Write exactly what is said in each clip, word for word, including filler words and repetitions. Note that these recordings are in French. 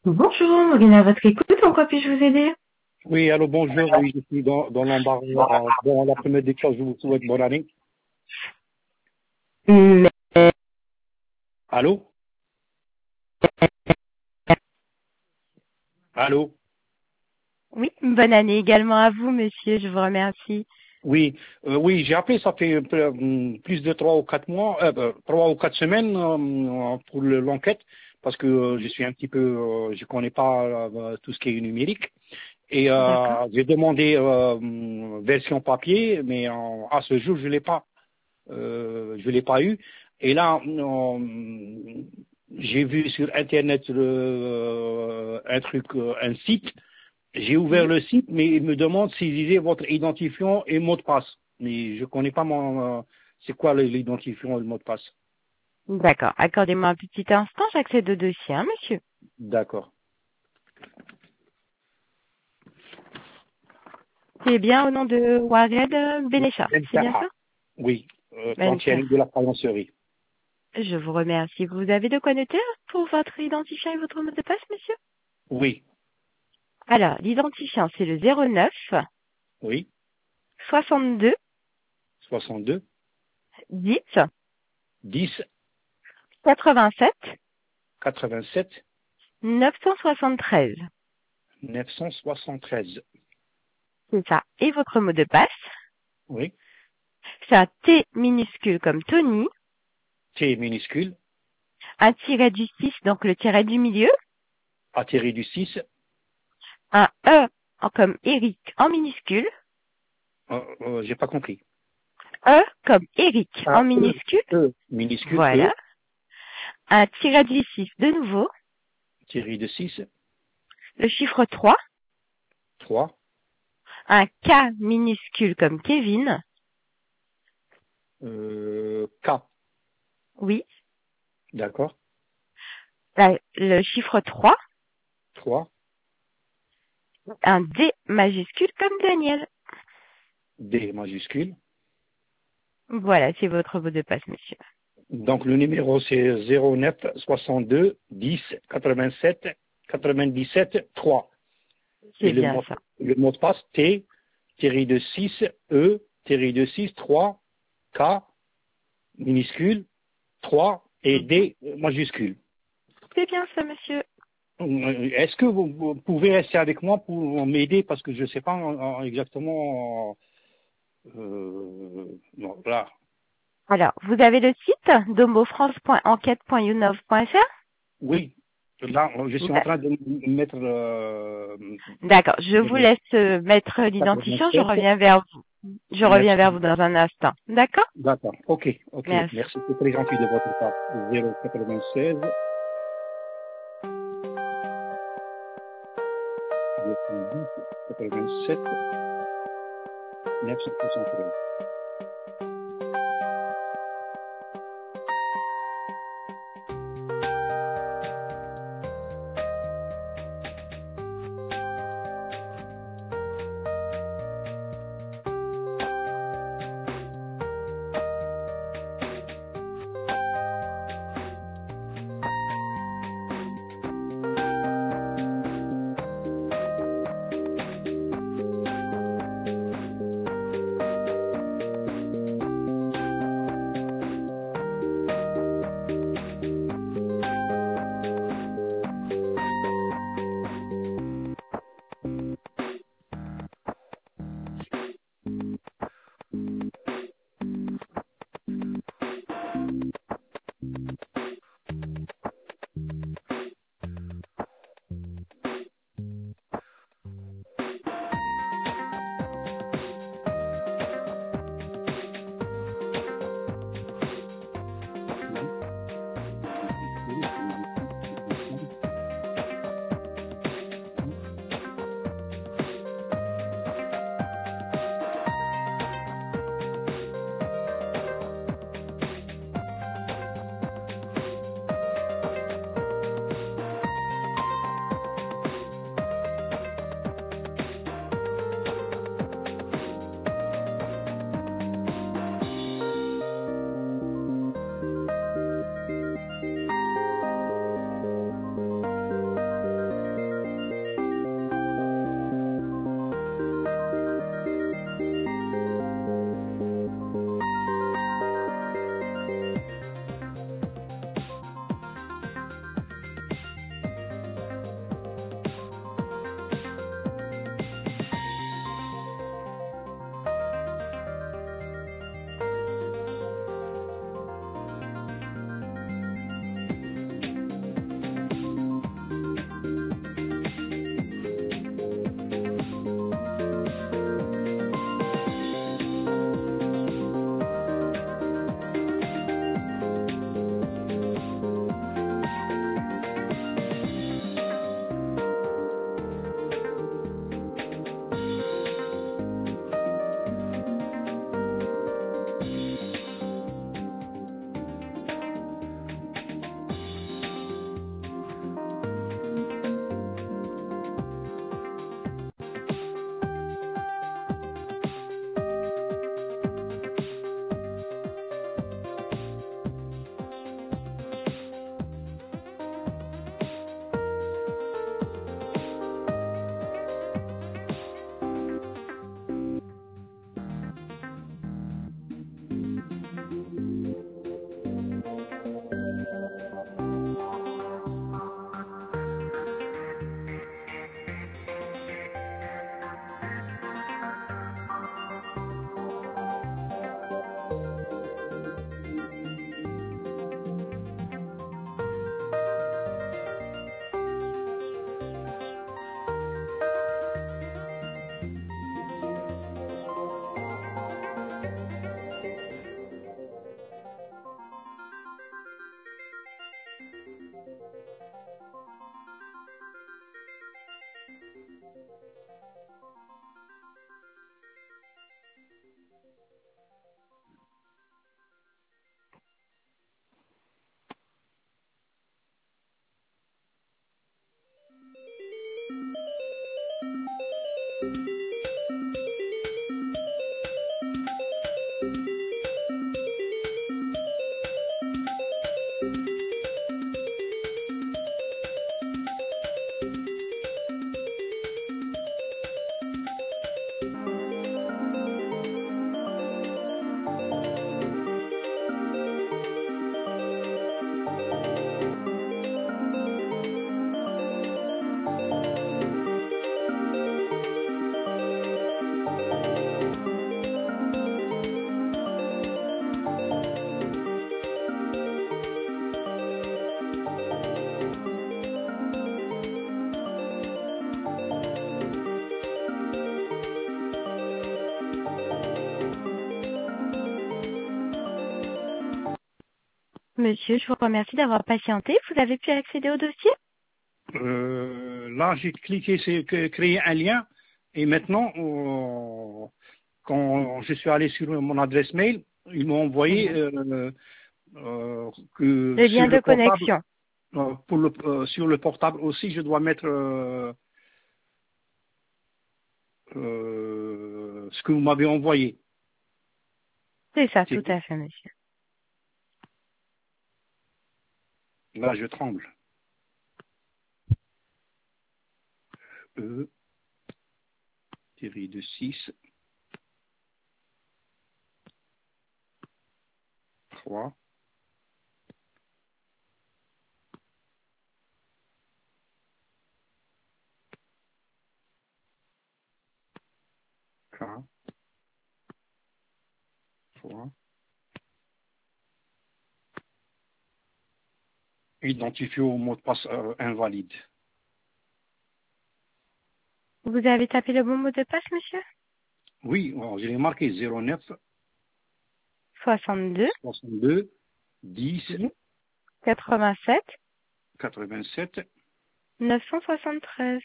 Bonjour, Morgane, à votre écoute, en quoi puis-je vous aider? Oui, allô, bonjour. Oui, je suis dans, dans l'embarras. euh, Dans la première des choses, je vous souhaite bonne année. Mais, Allô? Allô? oui, bonne année également à vous, monsieur, je vous remercie. Oui, euh, oui, j'ai appelé, ça fait euh, plus de trois ou quatre mois, euh, euh, trois ou quatre semaines euh, pour le- l'enquête, parce que euh, je suis un petit peu, euh, je connais pas euh, tout ce qui est numérique. Et D'accord. euh, j'ai demandé euh, version papier, mais euh, à ce jour, je l'ai pas. Euh, je l'ai pas eu. Et là, euh, j'ai vu sur Internet euh, un truc, euh, un site. J'ai ouvert Oui. le site, mais il me demande s'il disait votre identifiant et mot de passe. Mais je connais pas mon... euh, c'est quoi le- l'identifiant et le mot de passe. D'accord. Accordez-moi un petit instant, j'accède au dossier, hein, monsieur. D'accord. C'est bien au nom de Wared Benecha, c'est bien ça? Ah, oui, euh, Ben, trente et un de la faïencerie. je vous remercie. Vous avez de quoi noter pour votre identifiant et votre mot de passe, monsieur? Oui, Alors, l'identifiant, c'est le zéro neuf oui, soixante-deux soixante-deux, dix dix, quatre-vingt-sept quatre-vingt-sept, neuf cent soixante-treize. neuf cent soixante-treize. C'est ça. Et votre mot de passe? Oui, C'est un T minuscule comme Tony, T minuscule, un tiret du six, donc le tiret du milieu, atterri du six, un E en- comme Eric en minuscule, euh, euh, j'ai pas compris. E comme Eric en Ah, E, minuscule, E, minuscule, voilà, E, un tiret du six de nouveau, tiré de six, le chiffre trois, trois, un K minuscule comme Kevin, euh, K, oui, d'accord, la- le chiffre trois, trois, un D majuscule comme Daniel. D majuscule. Voilà, c'est votre mot de passe, monsieur. Donc le numéro c'est zéro neuf soixante-deux dix quatre-vingt-sept quatre-vingt-dix-sept trois. C'est Et le bien mot, ça. le mot de passe T, tiré de six, E, tiré de six, trois, K, minuscule, trois et D majuscule. C'est bien ça, monsieur. Euh, Est-ce que vous, vous pouvez rester avec moi pour m'aider parce que je ne sais pas euh, exactement. Euh, non, là. Alors, vous avez le site domofrance point enquête point younov point fr. Oui, là, je suis en train de mettre euh, D'accord. Je vous laisse euh, mettre l'identifiant. Je quatre-vingt-sept. reviens vers vous. Je reviens vers Merci. vous dans un instant. D'accord? D'accord. Ok, ok. Merci. Merci. C'est très gentil de votre part. zéro quatre-vingt-seize, deux cent dix, quatre-vingt-sept, neuf cent soixante-treize. Monsieur, je vous remercie d'avoir patienté. Vous avez pu accéder au dossier? Euh, là, j'ai cliqué sur que- créer un lien et maintenant, euh, quand je suis allé sur mon adresse mail, ils m'ont envoyé Mhm. euh, euh, que Le sur lien le de portable, connexion. euh, pour le, euh, sur le portable aussi, je dois mettre euh, euh, ce que vous m'avez envoyé. C'est ça, C'est tout à fait, monsieur. là, je tremble. E, série de six, trois, quatre, trois. Identifié au mot de passe euh, invalide. Vous avez tapé le bon mot de passe, monsieur? Oui, bon, je l'ai marqué zéro neuf soixante-deux, soixante-deux dix oui, quatre-vingt-sept, quatre-vingt-sept neuf cent soixante-treize.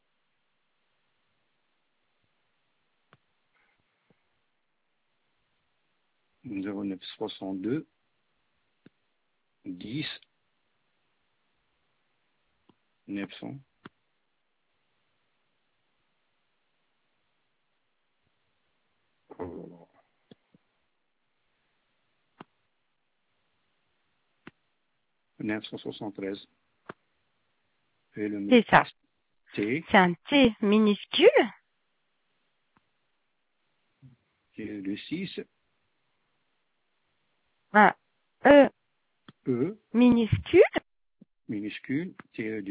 zéro neuf soixante-deux dix neuf cents. Oh, neuf cent soixante-treize. Et le mot de C'est ça. passe, T, C'est un T minuscule, qui est le six, un E E, minuscule, minuscule, T